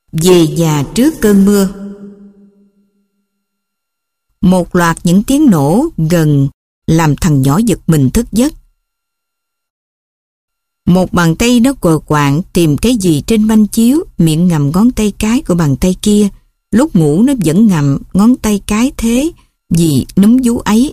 Về nhà trước cơn mưa. Một loạt những tiếng nổ gần làm thằng nhỏ giật mình thức giấc. Một bàn tay nó quờ quạng tìm cái gì trên manh chiếu, miệng ngậm ngón tay cái của bàn tay kia. Lúc ngủ nó vẫn ngậm ngón tay cái thế vì núm vú ấy.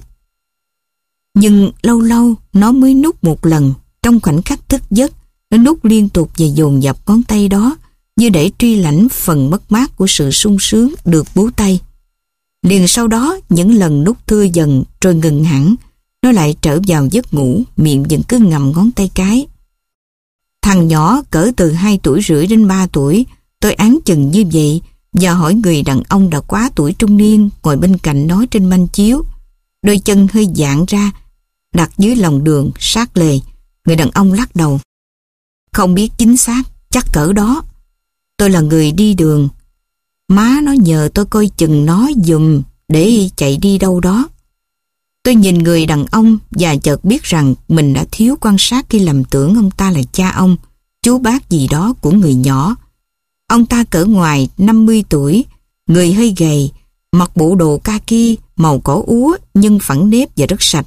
Nhưng lâu lâu nó mới nút một lần. Trong khoảnh khắc thức giấc, nó nút liên tục và dồn dập ngón tay đó, như để truy lãnh phần mất mát của sự sung sướng được bú tay. Liền sau đó, những lần nút thưa dần rồi ngừng hẳn, nó lại trở vào giấc ngủ, miệng vẫn cứ ngậm ngón tay cái. Thằng nhỏ cỡ từ 2 tuổi rưỡi đến 3 tuổi, tôi áng chừng như vậy và hỏi người đàn ông đã quá tuổi trung niên ngồi bên cạnh nó trên manh chiếu, đôi chân hơi dạn ra, đặt dưới lòng đường sát lề. Người đàn ông lắc đầu. Không biết chính xác, chắc cỡ đó. Tôi là người đi đường. Má nó nhờ tôi coi chừng nó giùm để chạy đi đâu đó. Tôi nhìn người đàn ông và chợt biết rằng mình đã thiếu quan sát khi lầm tưởng ông ta là cha ông, chú bác gì đó của người nhỏ. Ông ta cỡ ngoài 50 tuổi, người hơi gầy, mặc bộ đồ kaki màu cỏ úa nhưng phẳng nếp và rất sạch.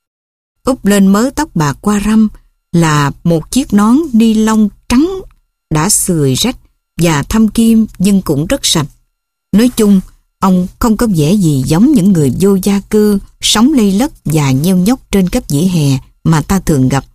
Úp lên mớ tóc bạc qua râm là một chiếc nón ni lông trắng đã xười rách và thâm kim nhưng cũng rất sạch. Nói chung, ông không có vẻ gì giống những người vô gia cư sống lây lất và nheo nhóc trên các vỉa hè mà ta thường gặp.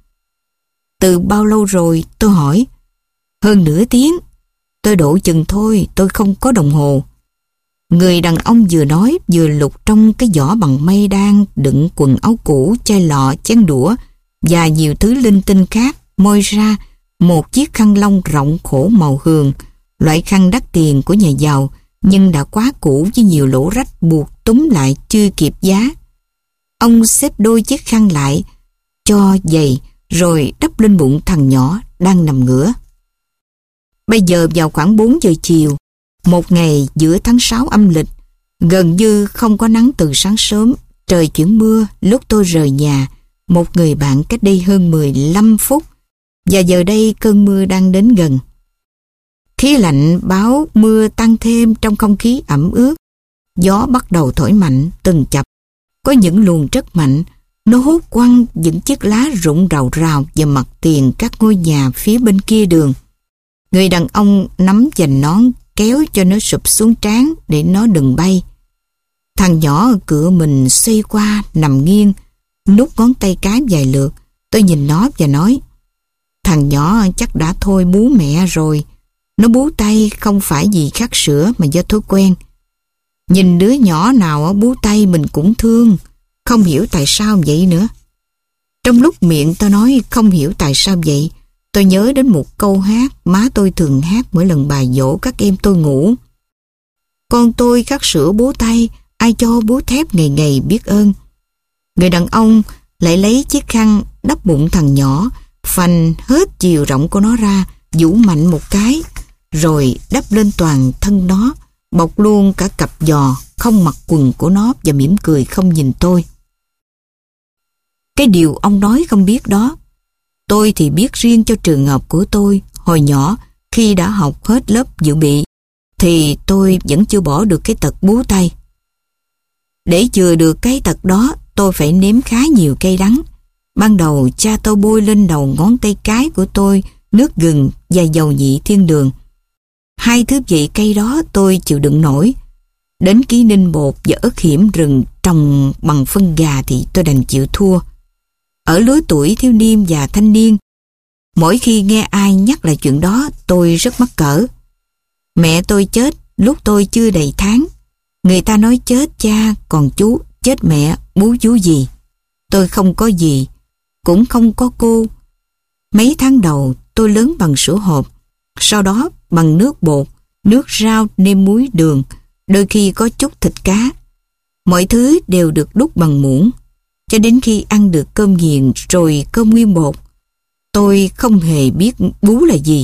Từ bao lâu rồi, tôi hỏi. Hơn nửa tiếng. Tôi độ chừng thôi, tôi không có đồng hồ. Người đàn ông vừa nói vừa lục trong cái giỏ bằng mây đan đựng quần áo cũ, chai lọ, chén đũa và nhiều thứ linh tinh khác, moi ra một chiếc khăn lông rộng khổ màu hường, loại khăn đắt tiền của nhà giàu nhưng đã quá cũ với nhiều lỗ rách buộc túm lại chưa kịp giá. Ông xếp đôi chiếc khăn lại, cho giày rồi đắp lên bụng thằng nhỏ đang nằm ngửa. Bây giờ vào khoảng 4 giờ chiều, một ngày giữa tháng 6 âm lịch, gần như không có nắng từ sáng sớm, trời chuyển mưa lúc tôi rời nhà, một người bạn cách đây hơn 15 phút, và giờ đây cơn mưa đang đến gần. Khí lạnh báo mưa tăng thêm trong không khí ẩm ướt, gió bắt đầu thổi mạnh từng chập, có những luồng rất mạnh, nó hút quăng những chiếc lá rụng rào rào vào mặt tiền các ngôi nhà phía bên kia đường. Người đàn ông nắm giành nón kéo cho nó sụp xuống trán để nó đừng bay. Thằng nhỏ ở cửa mình xoay qua nằm nghiêng, nút ngón tay cái vài lượt. Tôi nhìn nó và nói, thằng nhỏ chắc đã thôi bú mẹ rồi. Nó bú tay không phải vì khát sữa mà do thói quen. Nhìn đứa nhỏ nào bú tay mình cũng thương, không hiểu tại sao vậy nữa. Trong lúc miệng tôi nói không hiểu tại sao vậy, tôi nhớ đến một câu hát má tôi thường hát mỗi lần bà dỗ các em tôi ngủ. Con tôi khát sữa bú tay, ai cho bú thép ngày ngày biết ơn. Người đàn ông lại lấy chiếc khăn đắp bụng thằng nhỏ, phanh hết chiều rộng của nó ra, vũ mạnh một cái, rồi đắp lên toàn thân nó, bọc luôn cả cặp giò không mặc quần của nó và mỉm cười không nhìn tôi. Cái điều ông nói không biết đó, tôi thì biết riêng cho trường hợp của tôi. Hồi nhỏ, khi đã học hết lớp dự bị, thì tôi vẫn chưa bỏ được cái tật bú tay. Để chừa được cái tật đó, tôi phải nếm khá nhiều cay đắng. Ban đầu cha tôi bôi lên đầu ngón tay cái của tôi nước gừng và dầu nhị thiên đường. Hai thứ vị cay đó tôi chịu đựng nổi. Đến ký ninh bột và ớt hiểm rừng trồng bằng phân gà thì tôi đành chịu thua. Ở lứa tuổi thiếu niên và thanh niên, mỗi khi nghe ai nhắc lại chuyện đó tôi rất mắc cỡ. Mẹ tôi chết lúc tôi chưa đầy tháng. Người ta nói chết cha, còn chú chết mẹ, bú chú gì. Tôi không có gì, cũng không có cô. Mấy tháng đầu tôi lớn bằng sữa hộp, sau đó bằng nước bột, nước rau nêm muối đường, đôi khi có chút thịt cá. Mọi thứ đều được đút bằng muỗng, cho đến khi ăn được cơm nghiền rồi cơm nguyên bột. Tôi không hề biết bú là gì.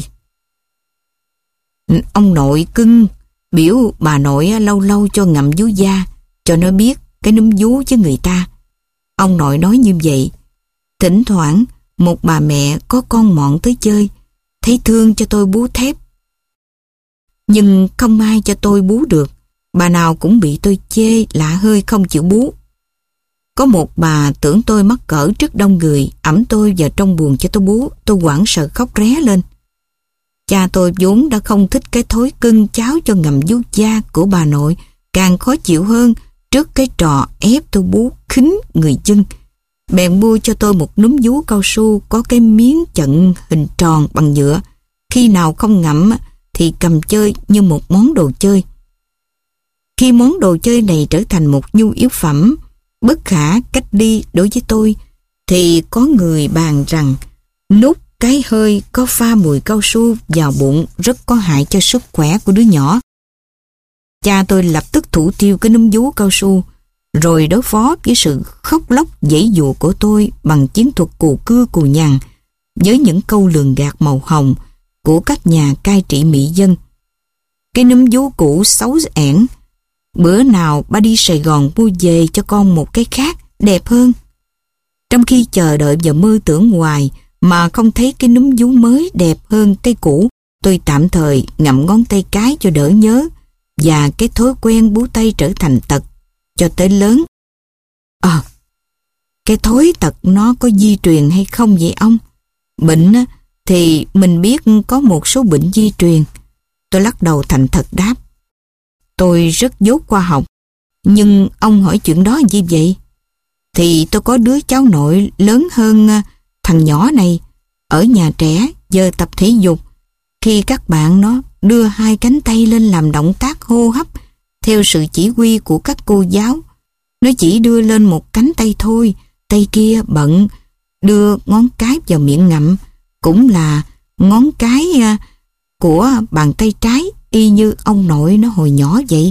Ông nội cưng biểu bà nội lâu lâu cho ngậm vú da, cho nó biết cái núm vú với người ta. Ông nội nói như vậy. Thỉnh thoảng một bà mẹ có con mọn tới chơi, thấy thương cho tôi bú thép. Nhưng không ai cho tôi bú được. Bà nào cũng bị tôi chê lạ hơi không chịu bú. Có một bà tưởng tôi mắc cỡ trước đông người, ẵm tôi vào trong buồng cho tôi bú. Tôi hoảng sợ khóc ré lên. Cha tôi vốn đã không thích cái thói cưng cháo cho ngậm vuốt da của bà nội, càng khó chịu hơn trước cái trò ép tôi bú khính người dân. Bèn mua cho tôi một núm vú cao su có cái miếng chận hình tròn bằng nhựa. Khi nào không ngậm thì cầm chơi như một món đồ chơi. Khi món đồ chơi này trở thành một nhu yếu phẩm bất khả cách ly đối với tôi, thì có người bàn rằng nút cái hơi có pha mùi cao su vào bụng rất có hại cho sức khỏe của đứa nhỏ. Cha tôi lập tức thủ tiêu cái núm vú cao su, rồi đối phó với sự khóc lóc giãy giụa của tôi bằng chiến thuật cù cưa cù nhằn với những câu lường gạt màu hồng của các nhà cai trị mỹ dân. Cái núm vú cũ xấu ẻn, bữa nào ba đi Sài Gòn mua về cho con một cái khác đẹp hơn. Trong khi chờ đợi và mơ tưởng hoài mà không thấy cái núm vú mới đẹp hơn cái cũ, tôi tạm thời ngậm ngón tay cái cho đỡ nhớ, và cái thói quen bú tay trở thành tật cho tới lớn. Cái thói tật nó có di truyền hay không vậy ông? Bệnh thì mình biết có một số bệnh di truyền. Tôi lắc đầu thành thật đáp. Tôi rất dốt khoa học, nhưng ông hỏi chuyện đó gì vậy? Thì tôi có đứa cháu nội lớn hơn thằng nhỏ này, ở nhà trẻ giờ tập thể dục. Khi các bạn nó đưa hai cánh tay lên làm động tác hô hấp theo sự chỉ huy của các cô giáo, nó chỉ đưa lên một cánh tay thôi, tay kia bận đưa ngón cái vào miệng ngậm, cũng là ngón cái của bàn tay trái, y như ông nội nó hồi nhỏ vậy.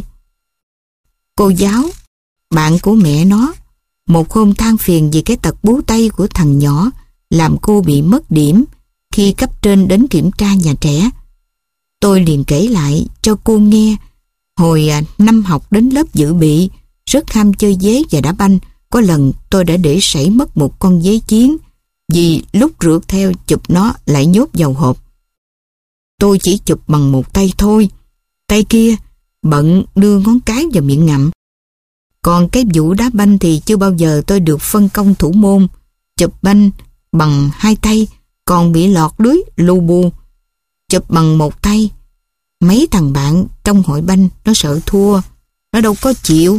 Cô giáo, bạn của mẹ nó, một hôm than phiền vì cái tật bú tay của thằng nhỏ, làm cô bị mất điểm khi cấp trên đến kiểm tra nhà trẻ. Tôi liền kể lại cho cô nghe, hồi năm học đến lớp dự bị, rất ham chơi dế và đá banh. Có lần tôi đã để sảy mất một con dế chiến, vì lúc rượt theo chụp nó lại nhốt vào hộp. Tôi chỉ chụp bằng một tay thôi, tay kia bận đưa ngón cái vào miệng ngậm. Còn cái vụ đá banh thì chưa bao giờ tôi được phân công thủ môn, chụp banh bằng hai tay còn bị lọt lưới lu bu. Chụp bằng một tay, mấy thằng bạn trong hội banh nó sợ thua, nó đâu có chịu.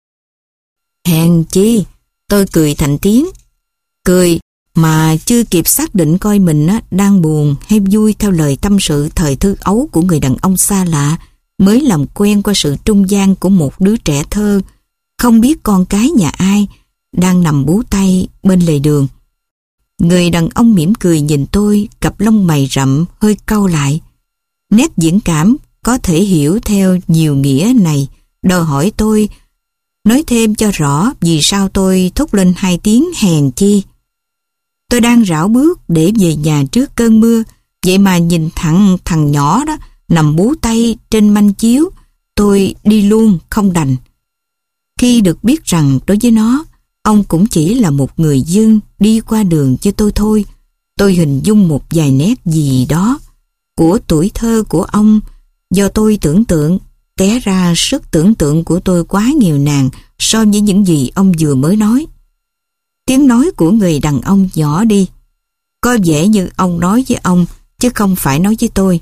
Hèn chi, tôi cười thành tiếng. Cười mà chưa kịp xác định coi mình đang buồn hay vui theo lời tâm sự thời thơ ấu của người đàn ông xa lạ, mới làm quen qua sự trung gian của một đứa trẻ thơ, không biết con cái nhà ai, đang nằm bú tay bên lề đường. Người đàn ông mỉm cười nhìn tôi, cặp lông mày rậm hơi cau lại. Nét diễn cảm có thể hiểu theo nhiều nghĩa này, đòi hỏi tôi nói thêm cho rõ vì sao tôi thốt lên hai tiếng hèn chi. Tôi đang rảo bước để về nhà trước cơn mưa, vậy mà nhìn thằng nhỏ đó nằm bú tay trên manh chiếu, tôi đi luôn không đành. Khi được biết rằng đối với nó, ông cũng chỉ là một người dân đi qua đường như tôi thôi, tôi hình dung một vài nét gì đó của tuổi thơ của ông do tôi tưởng tượng. Té ra sức tưởng tượng của tôi quá nghèo nàn so với những gì ông vừa mới nói. Tiếng nói của người đàn ông nhỏ đi, có vẻ như ông nói với ông chứ không phải nói với tôi.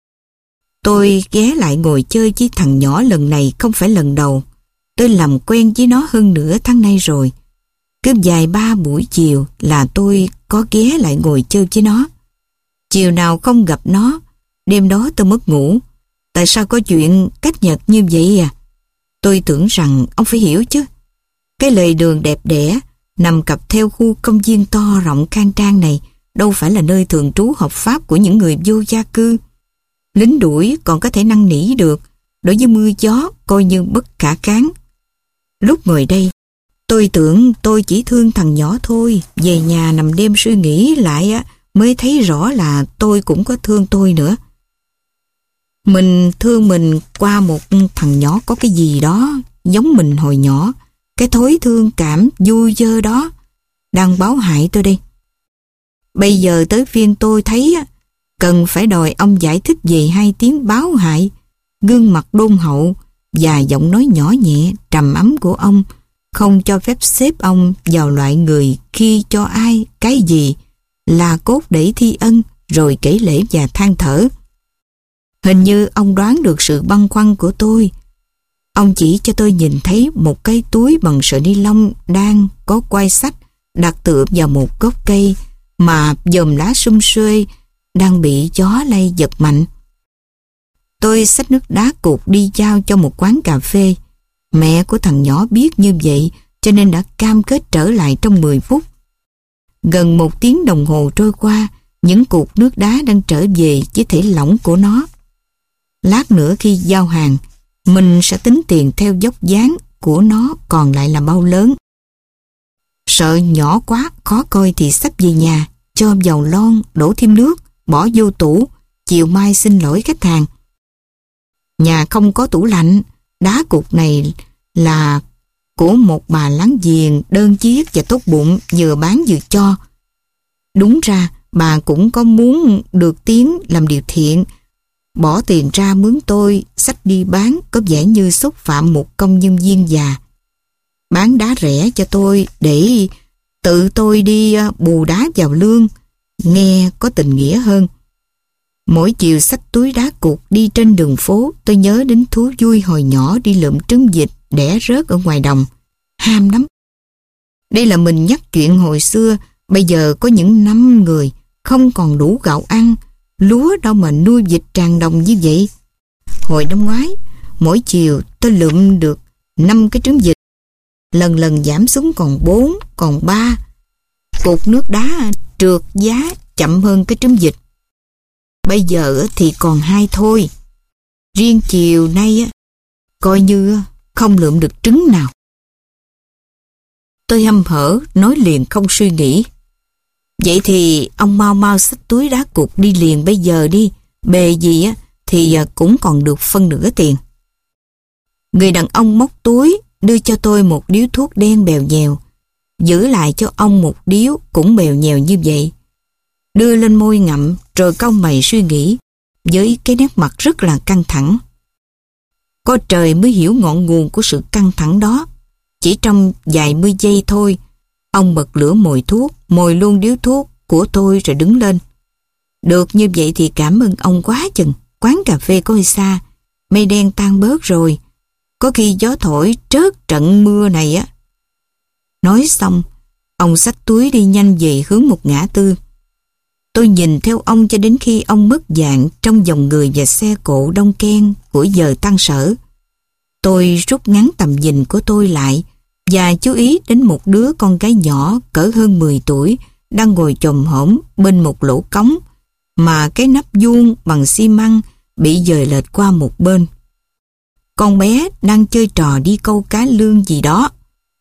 Tôi ghé lại ngồi chơi với thằng nhỏ lần này không phải lần đầu. Tôi làm quen với nó hơn nửa tháng nay rồi. Cứ vài ba buổi chiều là tôi có ghé lại ngồi chơi với nó. Chiều nào không gặp nó, đêm đó tôi mất ngủ. Tại sao có chuyện cách nhật như vậy à? Tôi tưởng rằng ông phải hiểu chứ. Cái lề đường đẹp đẽ nằm cặp theo khu công viên to rộng khang trang này đâu phải là nơi thường trú hợp pháp của những người vô gia cư. Lính đuổi còn có thể năn nỉ được, đối với mưa gió coi như bất khả kháng. Lúc ngồi đây, tôi tưởng tôi chỉ thương thằng nhỏ thôi. Về nhà nằm đêm suy nghĩ lại mới thấy rõ là tôi cũng có thương tôi nữa. Mình thương mình qua một thằng nhỏ có cái gì đó giống mình hồi nhỏ. Cái thói thương cảm vui dơ đó đang báo hại tôi đây. Bây giờ tới phiên tôi thấy cần phải đòi ông giải thích về hai tiếng báo hại gương mặt đôn hậu và giọng nói nhỏ nhẹ, trầm ấm của ông không cho phép xếp ông vào loại người khi cho ai cái gì là cốt để thi ân rồi kể lể và than thở. Hình như ông đoán được sự băn khoăn của tôi. Ông chỉ cho tôi nhìn thấy một cái túi bằng sợi ni lông đang có quai sách đặt tựa vào một gốc cây mà chùm lá sum xuê đang bị gió lay giật mạnh. Tôi xách nước đá cục đi giao cho một quán cà phê. Mẹ của thằng nhỏ biết như vậy cho nên đã cam kết trở lại trong 10 phút. Gần 1 tiếng đồng hồ trôi qua, những cục nước đá đang trở về với thể lỏng của nó. Lát nữa khi giao hàng, mình sẽ tính tiền theo dốc dáng của nó còn lại là bao lớn. Sợ nhỏ quá khó coi thì xách về nhà, cho vào lon, đổ thêm nước, bỏ vô tủ, chiều mai xin lỗi khách hàng. Nhà không có tủ lạnh, đá cục này là của một bà láng giềng đơn chiếc và tốt bụng, vừa bán vừa cho. Đúng ra bà cũng có muốn được tiếng làm điều thiện, bỏ tiền ra mướn tôi xách đi bán có vẻ như xúc phạm một công nhân viên già. Bán đá rẻ cho tôi để tự tôi đi bù đá vào lương, nghe có tình nghĩa hơn. Mỗi chiều xách túi đá cục đi trên đường phố, tôi nhớ đến thú vui hồi nhỏ đi lượm trứng vịt đẻ rớt ở ngoài đồng. Ham lắm. Đây là mình nhắc chuyện hồi xưa, bây giờ có những năm người không còn đủ gạo ăn, lúa đâu mà nuôi vịt tràn đồng như vậy. Hồi năm ngoái, mỗi chiều tôi lượm được 5 cái trứng vịt, lần lần giảm xuống còn 4, còn 3. Cục nước đá trượt giá chậm hơn cái trứng vịt. Bây giờ thì còn 2 thôi. Riêng chiều nay coi như không lượm được trứng nào. Tôi hăm hở nói liền không suy nghĩ. Vậy thì ông mau mau xách túi đá cục đi liền bây giờ đi. Bề gì thì cũng còn được phân nửa tiền. Người đàn ông móc túi đưa cho tôi một điếu thuốc đen bèo nhèo, giữ lại cho ông một điếu cũng bèo nhèo như vậy. Đưa lên môi ngậm rồi cau mày suy nghĩ với cái nét mặt rất là căng thẳng. Có trời mới hiểu ngọn nguồn của sự căng thẳng đó. Chỉ trong vài mươi giây thôi, ông bật lửa mồi thuốc, mồi luôn điếu thuốc của tôi rồi đứng lên. Được như vậy thì cảm ơn ông quá chừng. Quán cà phê có hơi xa, mây đen tan bớt rồi. Có khi gió thổi trớt trận mưa này á. Nói xong, ông xách túi đi nhanh về hướng một ngã tư. Tôi nhìn theo ông cho đến khi ông mất dạng trong dòng người và xe cộ đông ken của giờ tăng sở. Tôi rút ngắn tầm nhìn của tôi lại và chú ý đến một đứa con gái nhỏ cỡ hơn 10 tuổi đang ngồi chồm hổm bên một lỗ cống mà cái nắp vuông bằng xi măng bị dời lệch qua một bên. Con bé đang chơi trò đi câu cá lương gì đó.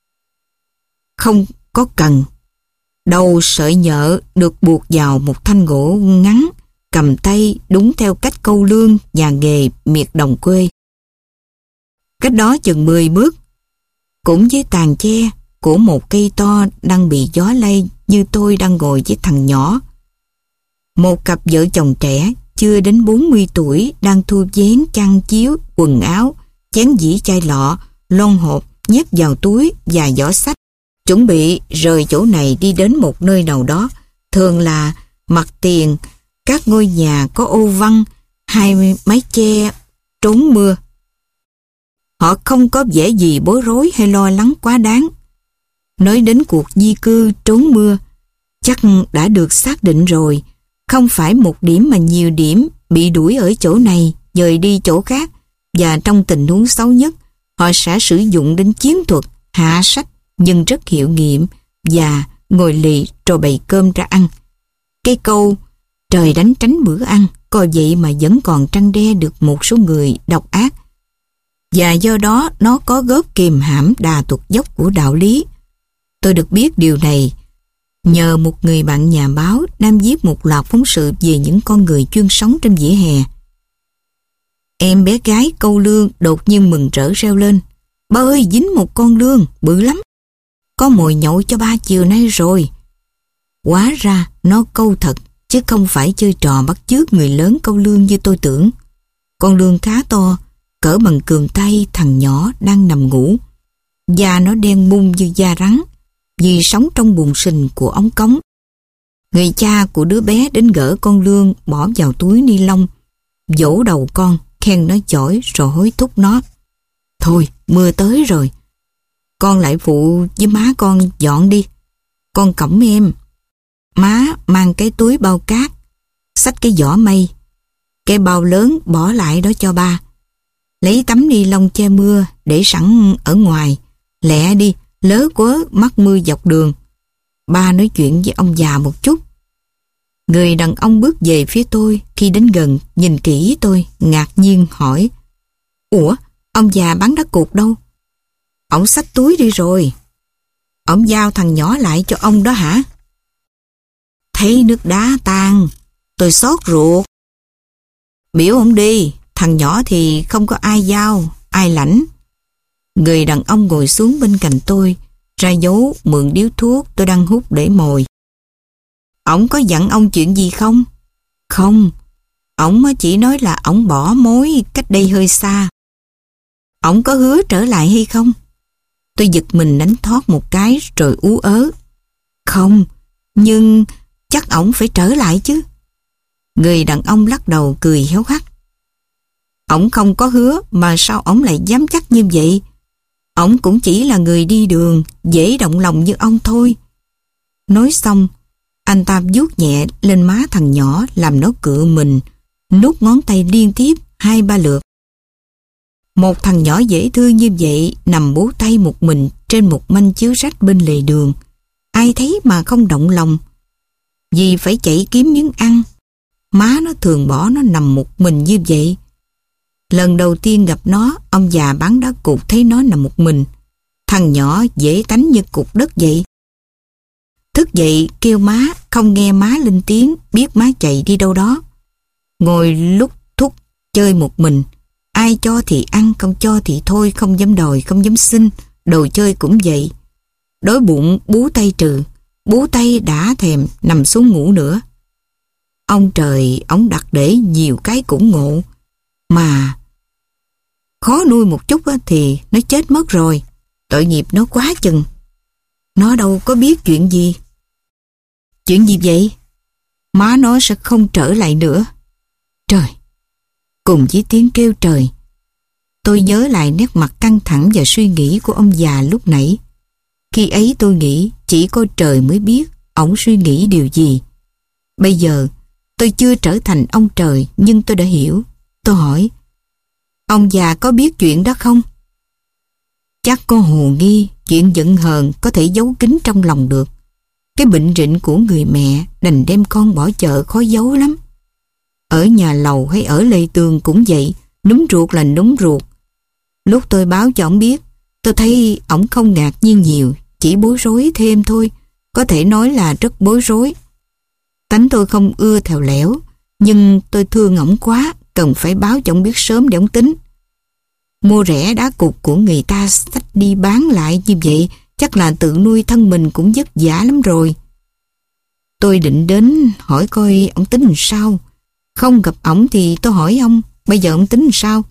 Không có cần. Đầu sợi nhợ được buộc vào một thanh gỗ ngắn, cầm tay đúng theo cách câu lương nhà nghề miệt đồng quê. Cách đó chừng 10 bước, cũng với tàn che của một cây to đang bị gió lay như tôi đang ngồi với thằng nhỏ. Một cặp vợ chồng trẻ chưa đến 40 tuổi đang thu vén chăn chiếu, quần áo, chén dĩa chai lọ, lon hộp nhét vào túi và giỏ xách, chuẩn bị rời chỗ này đi đến một nơi nào đó, thường là mặt tiền các ngôi nhà có ô văn, 2 mái che trốn mưa. Họ không có vẻ gì bối rối hay lo lắng quá đáng. Nói đến cuộc di cư trốn mưa, chắc đã được xác định rồi. Không phải một điểm mà nhiều điểm bị đuổi ở chỗ này, dời đi chỗ khác. Và trong tình huống xấu nhất, họ sẽ sử dụng đến chiến thuật hạ sách nhưng rất hiệu nghiệm và ngồi lì rồi bày cơm ra ăn. Cái câu trời đánh tránh bữa ăn coi vậy mà vẫn còn trăn đe được một số người độc ác. Và do đó nó có góp kìm hãm đà tuột dốc của đạo lý. Tôi được biết điều này nhờ một người bạn nhà báo đang viết một loạt phóng sự về những con người chuyên sống trên vỉa hè. Em bé gái câu lương đột nhiên mừng rỡ reo lên: "Ba ơi, dính một con lương bự lắm, có mồi nhậu cho ba chiều nay rồi." Hóa ra nó câu thật chứ không phải chơi trò bắt chước người lớn câu lương như tôi tưởng. Con lương khá to, cỡ bằng cườm tay thằng nhỏ đang nằm ngủ. Da nó đen bung như da rắn, vì sống trong bùn sình của ống cống. Người cha của đứa bé đến gỡ con lương bỏ vào túi ni lông, vỗ đầu con, khen nó giỏi rồi hối thúc nó. Thôi, mưa tới rồi. Con lại phụ với má con dọn đi. Con cõng em. Má mang cái túi bao cát, xách cái giỏ mây. Cái bao lớn bỏ lại đó cho ba. Lấy tấm ni lông che mưa để sẵn ở ngoài. Lẹ đi, lớ quớ mắc mưa dọc đường. Ba nói chuyện với ông già một chút. Người đàn ông bước về phía tôi, khi đến gần nhìn kỹ tôi, ngạc nhiên hỏi: Ủa, ông già bán đá cột đâu? Ông xách túi đi rồi. Ông giao thằng nhỏ lại cho ông đó hả? Thấy nước đá tan, tôi xót ruột. Biểu ông đi, thằng nhỏ thì không có ai giao, ai lãnh. Người đàn ông ngồi xuống bên cạnh tôi, ra dấu mượn điếu thuốc tôi đang hút để mồi. Ổng có dặn ông chuyện gì không? Không, ổng chỉ nói là ổng bỏ mối cách đây hơi xa. Ổng có hứa trở lại hay không? Tôi giật mình đánh thoát một cái rồi ú ớ. Không, nhưng chắc ổng phải trở lại chứ. Người đàn ông lắc đầu cười héo hắt. Ổng không có hứa mà sao ổng lại dám chắc như vậy? Ổng cũng chỉ là người đi đường, dễ động lòng như ông thôi. Nói xong, anh ta vuốt nhẹ lên má thằng nhỏ làm nó cựa mình, nút ngón tay liên tiếp 2-3 lượt. Một thằng nhỏ dễ thương như vậy nằm bấu tay một mình trên một manh chiếu rách bên lề đường. Ai thấy mà không động lòng. Vì phải chạy kiếm miếng ăn, má nó thường bỏ nó nằm một mình như vậy. Lần đầu tiên gặp nó, ông già bán đá cột thấy nó nằm một mình. Thằng nhỏ dễ tánh như cục đất vậy. Thức dậy kêu má, không nghe má lên tiếng, biết má chạy đi đâu đó. Ngồi lúc thúc chơi một mình. Ai cho thì ăn, không cho thì thôi, không dám đòi, không dám xin. Đồ chơi cũng vậy. Đói bụng bú tay trừ, bú tay đã thèm nằm xuống ngủ nữa. Ông trời, ông đặt để nhiều cái cũng ngộ. Mà khó nuôi một chút thì nó chết mất rồi. Tội nghiệp nó quá chừng. Nó đâu có biết chuyện gì. Chuyện gì vậy? Má nó sẽ không trở lại nữa. Trời! Cùng với tiếng kêu trời, tôi nhớ lại nét mặt căng thẳng và suy nghĩ của ông già lúc nãy. Khi ấy tôi nghĩ chỉ có trời mới biết ổng suy nghĩ điều gì. Bây giờ tôi chưa trở thành ông trời, nhưng tôi đã hiểu. Tôi hỏi: Ông già có biết chuyện đó không? Chắc có hồ nghi chuyện giận hờn có thể giấu kín trong lòng được. Cái bệnh rịnh của người mẹ đành đem con bỏ chợ khó giấu lắm. Ở nhà lầu hay ở lề tường cũng vậy, núm ruột là núm ruột. Lúc tôi báo cho ổng biết, tôi thấy ổng không ngạc nhiên nhiều, chỉ bối rối thêm thôi. Có thể nói là rất bối rối. Tánh tôi không ưa thèo lẻo, nhưng tôi thương ổng quá, cần phải báo cho ổng biết sớm để ổng tính. Mua rẻ đá cục của người ta xách đi bán lại như vậy, chắc là tự nuôi thân mình cũng vất vả lắm rồi. Tôi định đến hỏi coi ổng tính làm sao. Không gặp ổng thì tôi hỏi ông, bây giờ ổng tính làm sao?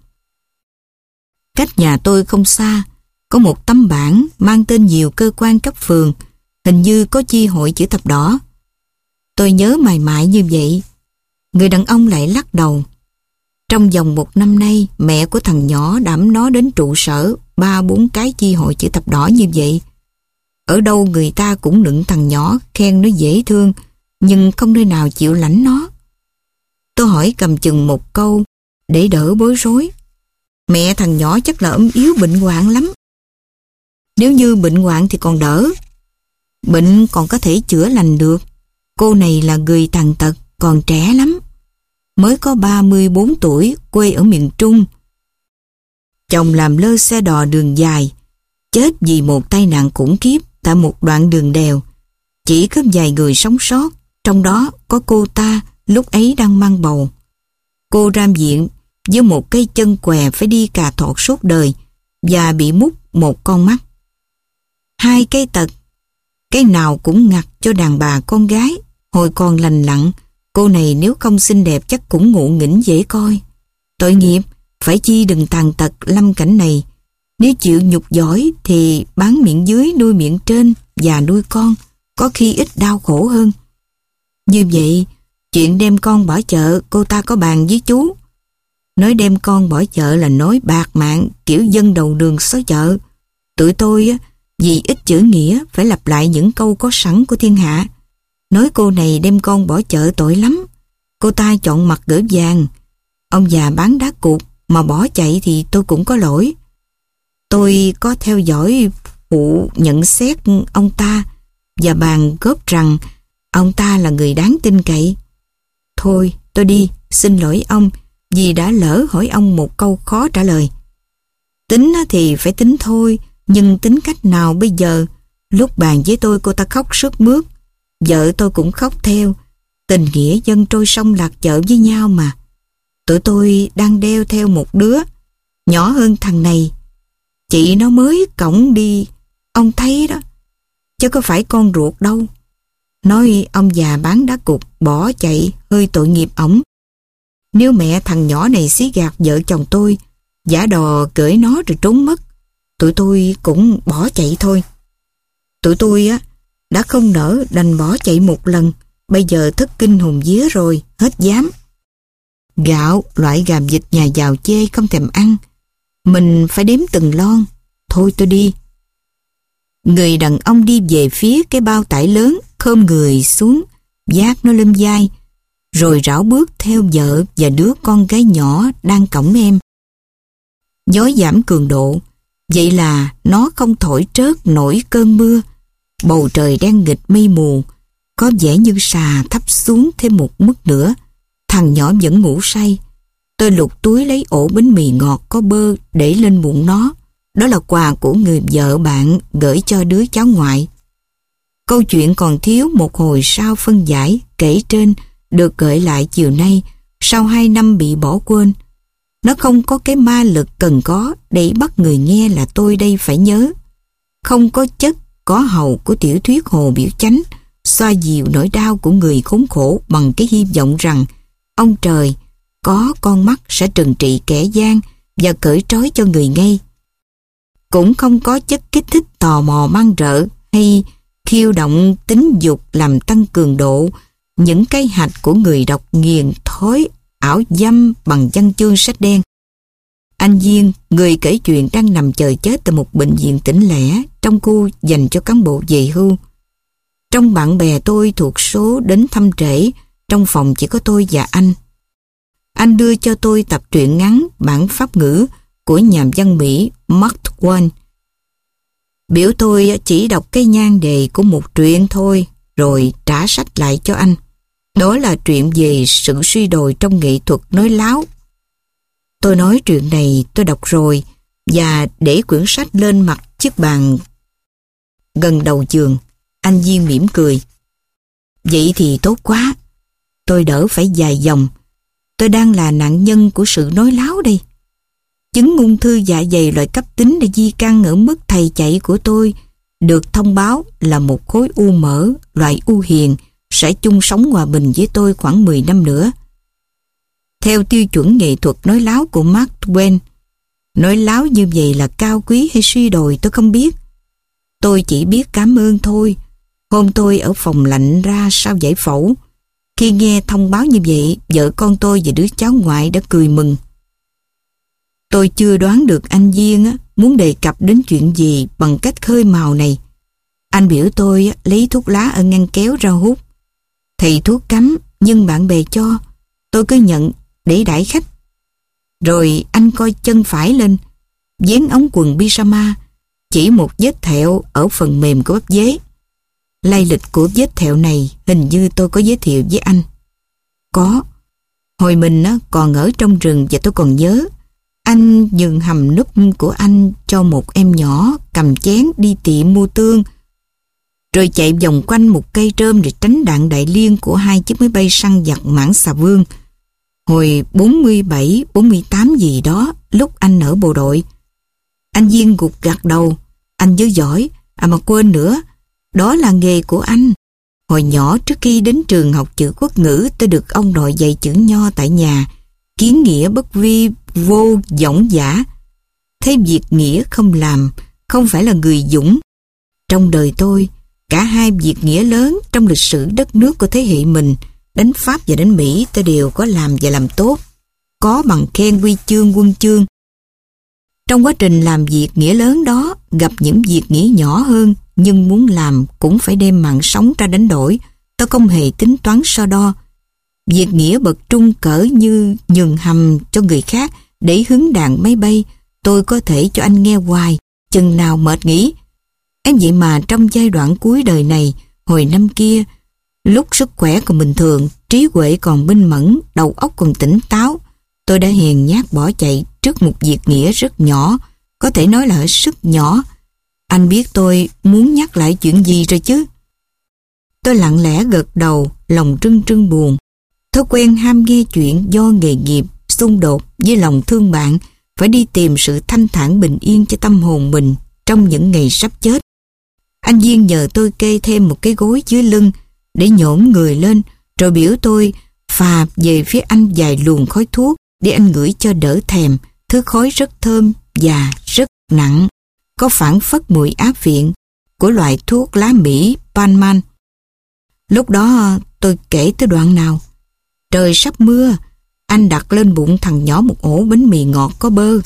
Cách nhà tôi không xa, có một tấm bảng mang tên nhiều cơ quan cấp phường, hình như có chi hội chữ thập đỏ. Tôi nhớ mày mại như vậy. Người đàn ông lại lắc đầu. Trong vòng 1 năm nay, mẹ của thằng nhỏ đẩm nó đến trụ sở 3-4 cái chi hội chữ thập đỏ như vậy. Ở đâu người ta cũng nựng thằng nhỏ, khen nó dễ thương, nhưng không nơi nào chịu lãnh nó. Tôi hỏi cầm chừng một câu để đỡ bối rối. Mẹ thằng nhỏ chắc là ốm yếu bệnh hoạn lắm. Nếu như bệnh hoạn thì còn đỡ. Bệnh còn có thể chữa lành được. Cô này là người tàn tật, còn trẻ lắm. Mới có 34 tuổi, quê ở miền Trung. Chồng làm lơ xe đò đường dài, chết vì một tai nạn khủng khiếp tại một đoạn đường đèo. Chỉ có vài người sống sót, trong đó có cô ta lúc ấy đang mang bầu. Cô ra viện với một cây chân què phải đi cà thọt suốt đời và bị mút một con mắt. 2 cái tật, cái nào cũng ngặt cho đàn bà con gái. Hồi còn lành lặn, cô này nếu không xinh đẹp chắc cũng ngộ nghĩnh dễ coi. Tội nghiệp, Phải chi đừng tàn tật lâm cảnh này. Nếu chịu nhục giỏi thì bán miệng dưới nuôi miệng trên và nuôi con, có khi ít đau khổ hơn. Như vậy, chuyện đem con bỏ chợ cô ta có bàn với chú. Nói đem con bỏ chợ là nói bạc mạng kiểu dân đầu đường xó chợ. Tụi tôi vì ít chữ nghĩa phải lặp lại những câu có sẵn của thiên hạ. Nói cô này đem con bỏ chợ tội lắm. Cô ta chọn mặt gỡ vàng. Ông già bán đá cục mà bỏ chạy thì tôi cũng có lỗi. Tôi có theo dõi phụ nhận xét ông ta và bàn góp rằng ông ta là người đáng tin cậy. Thôi tôi đi, xin lỗi ông vì đã lỡ hỏi ông một câu khó trả lời. Tính thì phải tính thôi, nhưng tính cách nào bây giờ? Lúc bàn với tôi cô ta khóc sướt mướt, vợ tôi cũng khóc theo. Tình nghĩa dân trôi sông lạc chợ với nhau mà. Tụi tôi đang đeo theo một đứa nhỏ hơn thằng này. Chị nó mới cõng đi, ông thấy đó, chứ có phải con ruột đâu. Nói ông già bán đá cục bỏ chạy hơi tội nghiệp ổng. Nếu mẹ thằng nhỏ này xí gạt vợ chồng tôi, giả đò cưỡi nó rồi trốn mất, tụi tôi cũng bỏ chạy thôi. Tụi tôi đã không nỡ đành bỏ chạy một lần, bây giờ thất kinh hồn vía rồi, hết dám. Gạo, loại gàm vịt nhà giàu chê không thèm ăn. Mình phải đếm từng lon. Thôi tôi đi. Người đàn ông đi về phía cái bao tải lớn, khom người xuống, vác nó lên vai, rồi rảo bước theo vợ và đứa con gái nhỏ đang cõng em. Gió giảm cường độ, vậy là nó không thổi trớt nổi cơn mưa. Bầu trời đen nghịch mây mù, có vẻ như xà thấp xuống thêm một mức nữa. Thằng nhỏ vẫn ngủ say. Tôi lục túi lấy ổ bánh mì ngọt có bơ để lên bụng nó. Đó là quà của người vợ bạn gửi cho đứa cháu ngoại. Câu chuyện còn thiếu một hồi sau phân giải kể trên được gợi lại chiều nay sau 2 năm bị bỏ quên. Nó không có cái ma lực cần có để bắt người nghe là tôi đây phải nhớ. Không có chất có hầu của tiểu thuyết Hồ Biểu Chánh xoa dịu nỗi đau của người khốn khổ bằng cái hy vọng rằng ông trời có con mắt sẽ trừng trị kẻ gian và cởi trói cho người ngây. Cũng không có chất kích thích tò mò man rợ hay khiêu động tính dục làm tăng cường độ những cái hạch của người đọc nghiền thói ảo dâm bằng văn chương sách đen. Anh Duyên, người kể chuyện đang nằm chờ chết tại một bệnh viện tỉnh lẻ trong khu dành cho cán bộ về hưu. Trong bạn bè tôi thuộc số đến thăm trễ, trong phòng chỉ có tôi và anh. Anh đưa cho tôi tập truyện ngắn bản Pháp ngữ của nhà văn Mỹ Mark Twain. Biểu tôi chỉ đọc cái nhan đề của một truyện thôi, rồi trả sách lại cho anh. Đó là truyện về sự suy đồi trong nghệ thuật nói láo. Tôi nói truyện này tôi đọc rồi và để quyển sách lên mặt chiếc bàn gần đầu giường. Anh Duyên mỉm cười. Vậy thì tốt quá. Tôi đỡ phải dài dòng. Tôi đang là nạn nhân của sự nói láo đây. Chứng ung thư dạ dày loại cấp tính đã di căn ở mức thầy chạy của tôi được thông báo là một khối u mỡ loại u hiền sẽ chung sống hòa bình với tôi khoảng 10 năm nữa. Theo tiêu chuẩn nghệ thuật nói láo của Mark Twain, nói láo như vậy là cao quý hay suy đồi tôi không biết. Tôi chỉ biết cảm ơn thôi. Hôm tôi ở phòng lạnh ra sau giải phẫu, khi nghe thông báo như vậy, vợ con tôi và đứa cháu ngoại đã cười mừng. Tôi chưa đoán được anh Duyên muốn đề cập đến chuyện gì bằng cách khơi mào này. Anh biểu tôi lấy thuốc lá ở ngăn kéo ra hút. Thầy thuốc cấm nhưng bạn bè cho, tôi cứ nhận để đãi khách. Rồi anh coi chân phải lên, vén ống quần pyjama, chỉ một vết thẹo ở phần mềm của bắp dế. Lai lịch của vết thẹo này hình như tôi có giới thiệu với anh. Có. Hồi mình còn ở trong rừng và tôi còn nhớ. Anh nhường hầm núp của anh cho một em nhỏ cầm chén đi tiệm mua tương, rồi chạy vòng quanh một cây trơm để tránh đạn đại liên của 2 chiếc máy bay săn giặc Mãn Xà Vương. Hồi 47, 48 gì đó, lúc anh ở bộ đội. Anh Duyên gục gặt đầu. Anh nhớ giỏi. Mà quên nữa, đó là nghề của anh. Hồi nhỏ trước khi đến trường học chữ quốc ngữ, tôi được ông nội dạy chữ nho tại nhà. Kiến nghĩa bất vi vô dõng dã. Thế việc nghĩa không làm, không phải là người dũng. Trong đời tôi, cả hai việc nghĩa lớn trong lịch sử đất nước của thế hệ mình, đánh Pháp và đánh Mỹ, tôi đều có làm và làm tốt, có bằng khen huy chương quân chương. Trong quá trình làm việc nghĩa lớn đó, gặp những việc nghĩa nhỏ hơn, nhưng muốn làm cũng phải đem mạng sống ra đánh đổi. Tôi không hề tính toán so đo. Việc nghĩa bậc trung cỡ như nhường hầm cho người khác để hứng đạn máy bay, tôi có thể cho anh nghe hoài, chừng nào mệt nghỉ. Em vậy mà trong giai đoạn cuối đời này, hồi năm kia, lúc sức khỏe còn bình thường, trí huệ còn minh mẫn, đầu óc còn tỉnh táo, tôi đã hèn nhát bỏ chạy trước một việc nghĩa rất nhỏ, có thể nói là hết sức nhỏ. Anh biết tôi muốn nhắc lại chuyện gì rồi chứ? Tôi lặng lẽ gật đầu, lòng trưng trưng buồn. Thói quen ham nghe chuyện do nghề nghiệp, xung đột với lòng thương bạn, phải đi tìm sự thanh thản bình yên cho tâm hồn mình trong những ngày sắp chết. Anh Duyên nhờ tôi kê thêm một cái gối dưới lưng để nhổm người lên, rồi biểu tôi phà về phía anh vài luồng khói thuốc để anh ngửi cho đỡ thèm. Thứ khói rất thơm và rất nặng, có phảng phất mùi áp viện của loại thuốc lá Mỹ Panman. Lúc đó tôi kể tới đoạn nào: trời sắp mưa, anh đặt lên bụng thằng nhỏ một ổ bánh mì ngọt có bơ.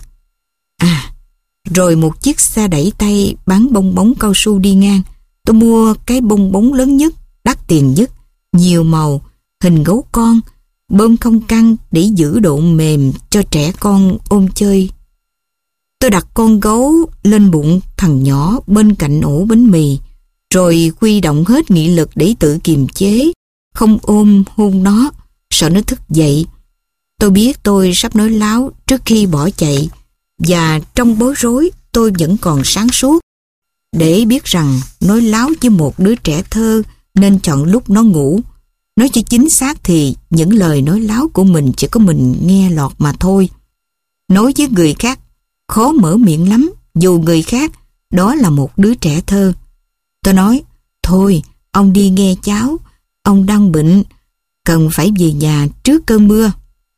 Rồi một chiếc xe đẩy tay bán bong bóng cao su đi ngang. Tôi mua cái bong bóng lớn nhất, đắt tiền nhất, nhiều màu, hình gấu con, bơm không căng để giữ độ mềm cho trẻ con ôm chơi. Tôi đặt con gấu lên bụng thằng nhỏ bên cạnh ổ bánh mì, rồi huy động hết nghị lực để tự kiềm chế, không ôm hôn nó, sợ nó thức dậy. Tôi biết tôi sắp nói láo trước khi bỏ chạy, và trong bối rối tôi vẫn còn sáng suốt để biết rằng nói láo với một đứa trẻ thơ nên chọn lúc nó ngủ. Nói cho chính xác thì những lời nói láo của mình chỉ có mình nghe lọt mà thôi. Nói với người khác khó mở miệng lắm, dù người khác đó là một đứa trẻ thơ. Tôi nói: thôi, ông đi nghe cháu, ông đang bệnh, cần phải về nhà trước cơn mưa.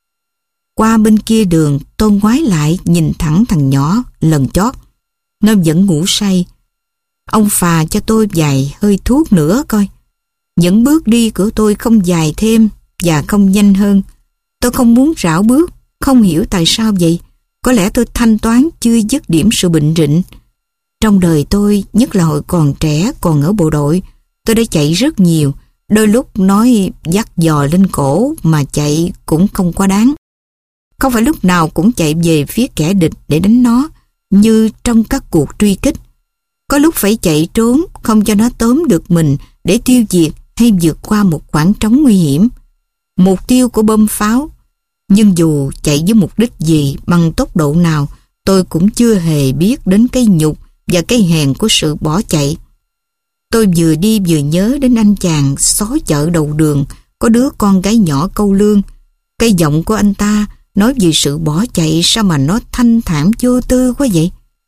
Qua bên kia đường, tôi ngoái lại nhìn thẳng thằng nhỏ lần chót. Nó vẫn ngủ say. Ông phà cho tôi vài hơi thuốc nữa coi. Những bước đi của tôi không dài thêm và không nhanh hơn. Tôi không muốn rảo bước, không hiểu tại sao vậy. Có lẽ tôi thanh toán chưa dứt điểm sự bệnh rịnh. Trong đời tôi, nhất là hồi còn trẻ, còn ở bộ đội, tôi đã chạy rất nhiều. Đôi lúc nói dắt giò lên cổ mà chạy cũng không quá đáng. Không phải lúc nào cũng chạy về phía kẻ địch để đánh nó, như trong các cuộc truy kích. Có lúc phải chạy trốn, không cho nó tóm được mình để tiêu diệt hay vượt qua một khoảng trống nguy hiểm. Mục tiêu của bom pháo. Nhưng dù chạy với mục đích gì, bằng tốc độ nào, tôi cũng chưa hề biết đến cái nhục và cái hèn của sự bỏ chạy. Tôi vừa đi vừa nhớ đến anh chàng xó chợ đầu đường, có đứa con gái nhỏ câu lương. Cái giọng của anh ta nói về sự bỏ chạy sao mà nó thanh thản vô tư quá vậy.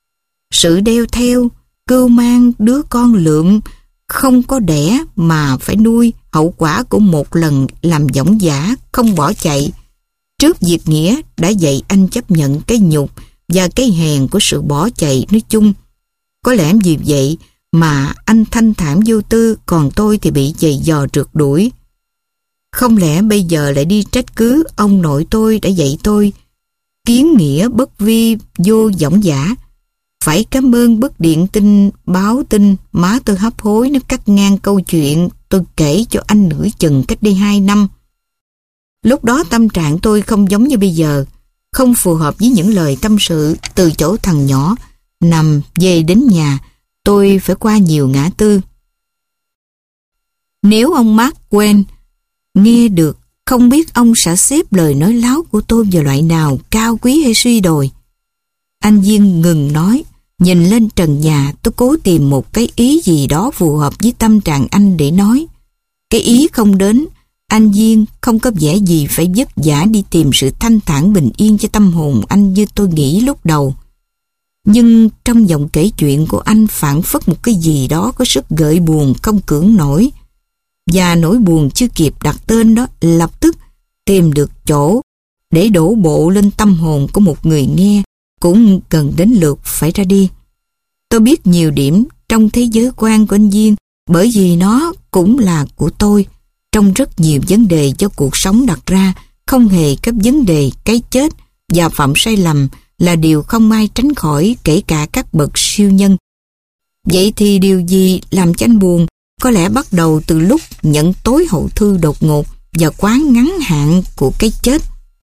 Sự đeo theo, cưu mang đứa con lượm, không có đẻ mà phải nuôi, hậu quả của một lần làm dõng dã, không bỏ chạy. Trước việc nghĩa đã dạy anh chấp nhận cái nhục và cái hèn của sự bỏ chạy nói chung. Có lẽ vì vậy mà anh thanh thản vô tư, còn tôi thì bị giày dò rượt đuổi. Không lẽ bây giờ lại đi trách cứ ông nội tôi đã dạy tôi kiến nghĩa bất vi vô dõng dã. Phải cảm ơn bức điện tin báo tin má tôi hấp hối, nó cắt ngang câu chuyện tôi kể cho anh nửa chừng cách đây 2 năm. Lúc đó tâm trạng tôi không giống như bây giờ, không phù hợp với những lời tâm sự. Từ chỗ thằng nhỏ nằm về đến nhà, tôi phải qua nhiều ngã tư. Nếu ông Mark Twain nghe được, không biết ông sẽ xếp lời nói láo của tôi vào loại nào, cao quý hay suy đồi. Anh Duyên ngừng nói, nhìn lên trần nhà. Tôi cố tìm một cái ý gì đó phù hợp với tâm trạng anh để nói. Cái ý không đến. Anh Duyên không có vẻ gì phải vất vả đi tìm sự thanh thản bình yên cho tâm hồn anh như tôi nghĩ lúc đầu. Nhưng trong giọng kể chuyện của anh phảng phất một cái gì đó có sức gợi buồn không cưỡng nổi. Và nỗi buồn chưa kịp đặt tên đó lập tức tìm được chỗ để đổ bộ lên tâm hồn của một người nghe cũng gần đến lượt phải ra đi. Tôi biết nhiều điểm trong thế giới quan của anh Duyên bởi vì nó cũng là của tôi. Trong rất nhiều vấn đề do cuộc sống đặt ra, không hề các vấn đề cái chết và phạm sai lầm là điều không ai tránh khỏi, kể cả các bậc siêu nhân. Vậy thì điều gì làm cho anh buồn? Có lẽ bắt đầu từ lúc nhận tối hậu thư đột ngột và quá ngắn hạn của cái chết.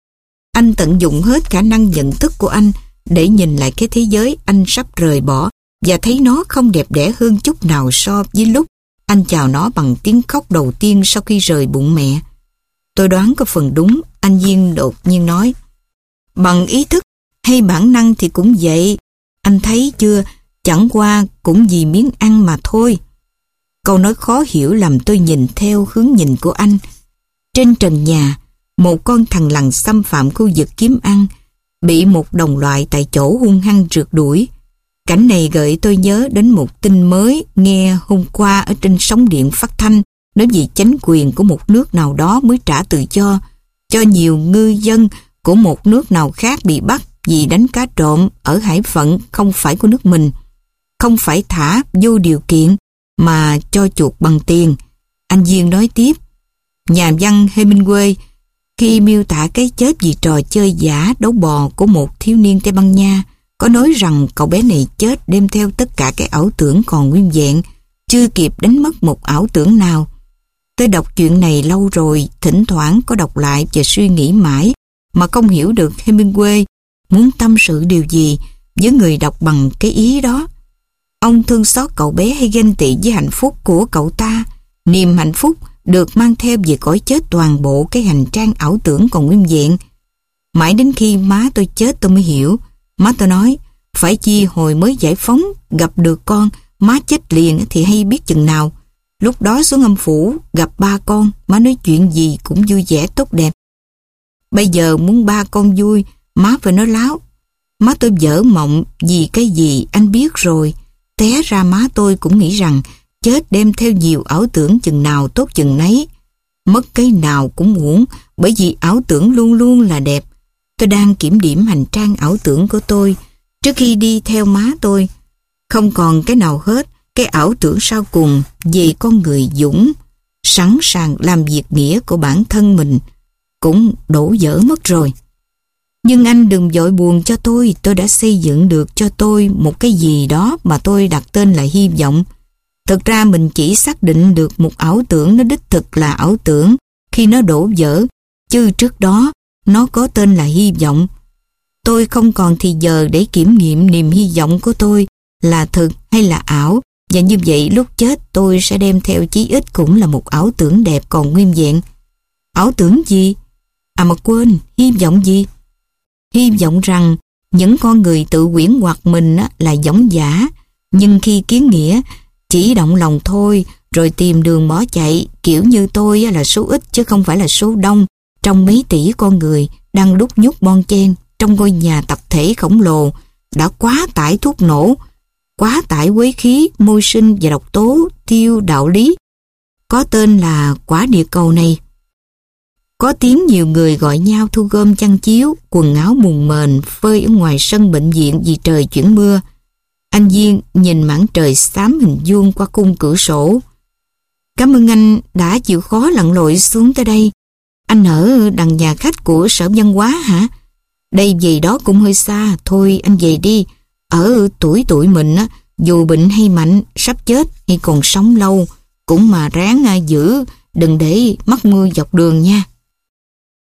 Anh tận dụng hết khả năng nhận thức của anh để nhìn lại cái thế giới anh sắp rời bỏ và thấy nó không đẹp đẽ hơn chút nào so với lúc anh chào nó bằng tiếng khóc đầu tiên sau khi rời bụng mẹ. Tôi đoán có phần đúng, anh Duyên đột nhiên nói. Bằng ý thức hay bản năng thì cũng vậy. Anh thấy chưa, chẳng qua cũng vì miếng ăn mà thôi. Câu nói khó hiểu làm tôi nhìn theo hướng nhìn của anh. Trên trần nhà, một con thằn lằn xâm phạm khu vực kiếm ăn, bị một đồng loại tại chỗ hung hăng rượt đuổi. Cảnh này gợi tôi nhớ đến một tin mới nghe hôm qua ở trên sóng điện phát thanh, nói về chánh quyền của một nước nào đó mới trả tự do cho nhiều ngư dân của một nước nào khác bị bắt vì đánh cá trộm ở hải phận không phải của nước mình, không phải thả vô điều kiện mà cho chuộc bằng tiền. Anh Duyên nói tiếp, nhà văn Hemingway khi miêu tả cái chết vì trò chơi giả đấu bò của một thiếu niên Tây Ban Nha có nói rằng cậu bé này chết đem theo tất cả cái ảo tưởng còn nguyên vẹn, chưa kịp đánh mất một ảo tưởng nào. Tôi đọc chuyện này lâu rồi, thỉnh thoảng có đọc lại và suy nghĩ mãi mà không hiểu được Hemingway muốn tâm sự điều gì với người đọc bằng cái ý đó. Ông thương xót cậu bé hay ganh tị với hạnh phúc của cậu ta? Niềm hạnh phúc được mang theo về cõi chết toàn bộ cái hành trang ảo tưởng còn nguyên vẹn. Mãi đến khi má tôi chết tôi mới hiểu. Má tôi nói, phải chi hồi mới giải phóng gặp được con, má chết liền thì hay biết chừng nào. Lúc đó xuống âm phủ gặp ba con, má nói chuyện gì cũng vui vẻ tốt đẹp. Bây giờ muốn ba con vui, má phải nói láo. Má tôi vỡ mộng vì cái gì anh biết rồi. Té ra má tôi cũng nghĩ rằng chết đem theo nhiều ảo tưởng chừng nào tốt chừng nấy. Mất cái nào cũng uổng, bởi vì ảo tưởng luôn luôn là đẹp. Tôi đang kiểm điểm hành trang ảo tưởng của tôi trước khi đi theo má tôi. Không còn cái nào hết. Cái ảo tưởng sau cùng về con người dũng, sẵn sàng làm việc nghĩa của bản thân mình cũng đổ vỡ mất rồi. Nhưng anh đừng vội buồn cho tôi đã xây dựng được cho tôi một cái gì đó mà tôi đặt tên là hy vọng. Thực ra mình chỉ xác định được một ảo tưởng nó đích thực là ảo tưởng khi nó đổ vỡ, chứ trước đó nó có tên là hy vọng. Tôi không còn thì giờ để kiểm nghiệm niềm hy vọng của tôi là thực hay là ảo, và như vậy lúc chết tôi sẽ đem theo chí ít cũng là một ảo tưởng đẹp còn nguyên vẹn. Ảo tưởng gì? À mà quên, hy vọng gì? Hy vọng rằng những con người tự quyển hoặc mình là giống giả, nhưng khi kiến nghĩa chỉ động lòng thôi rồi tìm đường bỏ chạy, kiểu như tôi là số ít chứ không phải là số đông trong mấy tỷ con người đang đúc nhúc bon chen trong ngôi nhà tập thể khổng lồ đã quá tải thuốc nổ, quá tải quế khí, môi sinh và độc tố tiêu đạo lý có tên là quả địa cầu này. Có tiếng nhiều người gọi nhau thu gom chăn chiếu, quần áo mùng mền phơi ở ngoài sân bệnh viện vì trời chuyển mưa. Anh Duyên nhìn mảng trời xám hình vuông qua khung cửa sổ. Cảm ơn anh đã chịu khó lặn lội xuống tới đây. Anh ở đằng nhà khách của Sở Văn hóa hả? Đây về đó cũng hơi xa, thôi anh về đi. Ở tuổi tụi mình dù bệnh hay mạnh, sắp chết hay còn sống lâu cũng mà ráng giữ, đừng để mắc mưa dọc đường nha.